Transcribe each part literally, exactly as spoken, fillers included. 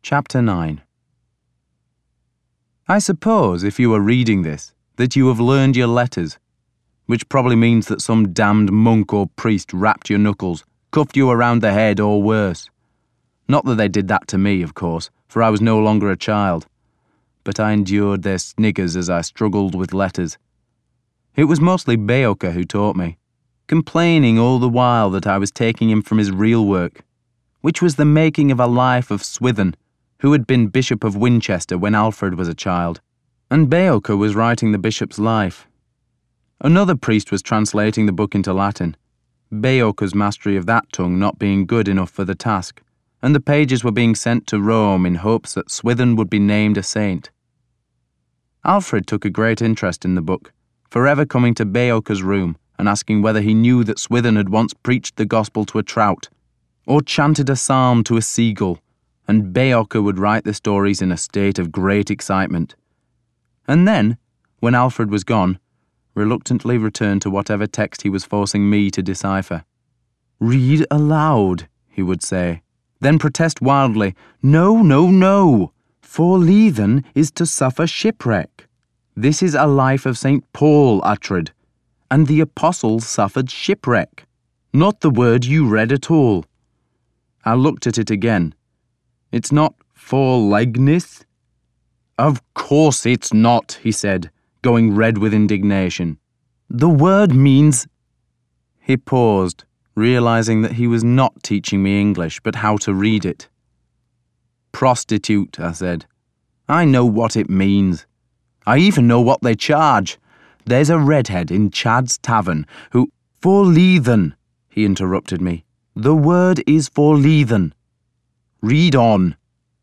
Chapter nine. I suppose, if you are reading this, that you have learned your letters, which probably means that some damned monk or priest rapped your knuckles, cuffed you around the head, or worse. Not that they did that to me, of course, for I was no longer a child, but I endured their sniggers as I struggled with letters. It was mostly Beocca who taught me, complaining all the while that I was taking him from his real work, which was the making of a life of Swithin, who had been Bishop of Winchester when Alfred was a child, and Beocca was writing the bishop's life. Another priest was translating the book into Latin, Beocca's mastery of that tongue not being good enough for the task, and the pages were being sent to Rome in hopes that Swithin would be named a saint. Alfred took a great interest in the book, forever coming to Beocca's room and asking whether he knew that Swithin had once preached the gospel to a trout, or chanted a psalm to a seagull, and Beocca would write the stories in a state of great excitement. And then, when Alfred was gone, reluctantly returned to whatever text he was forcing me to decipher. "Read aloud," he would say, then protest wildly, "No, no, no! Forleathen is to suffer shipwreck. This is a life of Saint Paul, Uhtred, and the apostles suffered shipwreck. Not the word you read at all." I looked at it again. "It's not forlegness?" "Of course it's not," he said, going red with indignation. "The word means—" He paused, realizing that he was not teaching me English, but how to read it. "Prostitute," I said. "I know what it means. I even know what they charge. There's a redhead in Chad's Tavern who—" "Forleathen," he interrupted me. "The word is forleathen. Read on."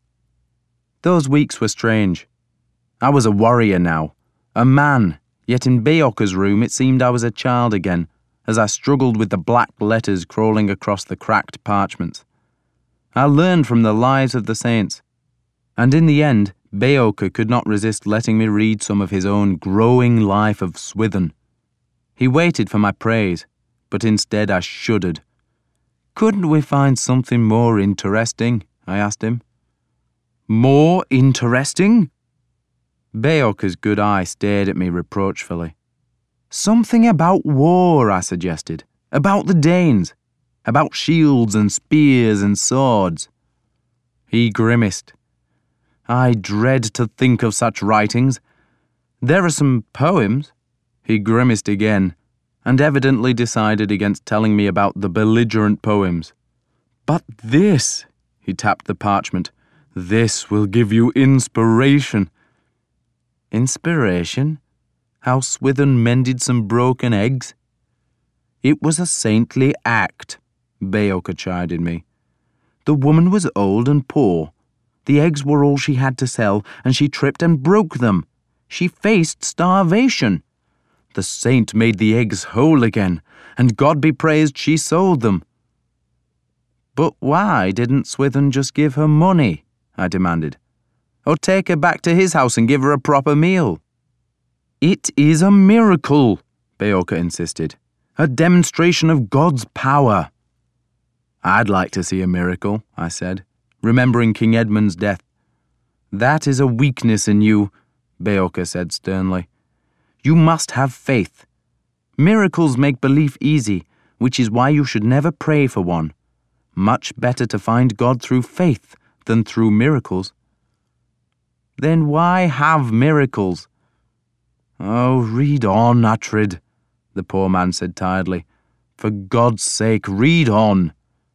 Those weeks were strange. I was a warrior now, a man, yet in Beocca's room it seemed I was a child again, as I struggled with the black letters crawling across the cracked parchments. I learned from the lives of the saints, and in the end, Beocca could not resist letting me read some of his own growing life of Swithin. He waited for my praise, but instead I shuddered. "Couldn't we find something more interesting?" I asked him. "More interesting?" Beocca's good eye stared at me reproachfully. "Something about war," I suggested. "About the Danes. About shields and spears and swords." He grimaced. "I dread to think of such writings. There are some poems." He grimaced again, and evidently decided against telling me about the belligerent poems. "But this," he tapped the parchment, "this will give you inspiration." Inspiration? How Swithin mended some broken eggs? "It was a saintly act," Beocca chided me. "The woman was old and poor. The eggs were all she had to sell, and she tripped and broke them. She faced starvation. The saint made the eggs whole again, and God be praised she sold them." "But why didn't Swithin just give her money?" I demanded. "Or take her back to his house and give her a proper meal?" "It is a miracle," Beocca insisted. "A demonstration of God's power." "I'd like to see a miracle," I said, remembering King Edmund's death. "That is a weakness in you," Beocca said sternly. "You must have faith. Miracles make belief easy, which is why you should never pray for one. Much better to find God through faith than through miracles." "Then why have miracles?" "Oh, read on, Uhtred," the poor man said tiredly. "For God's sake, read on."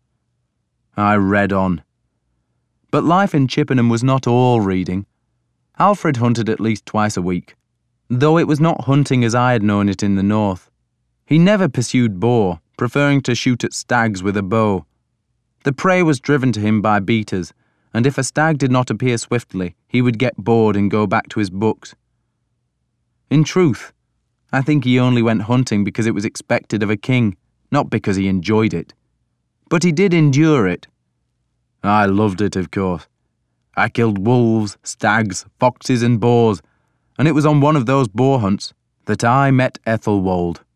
I read on. But life in Chippenham was not all reading. Alfred hunted at least twice a week, though it was not hunting as I had known it in the north. He never pursued boar, preferring to shoot at stags with a bow. The prey was driven to him by beaters, and if a stag did not appear swiftly, he would get bored and go back to his books. In truth, I think he only went hunting because it was expected of a king, not because he enjoyed it. But he did endure it. I loved it, of course. I killed wolves, stags, foxes and boars, and it was on one of those boar hunts that I met Ethelwald.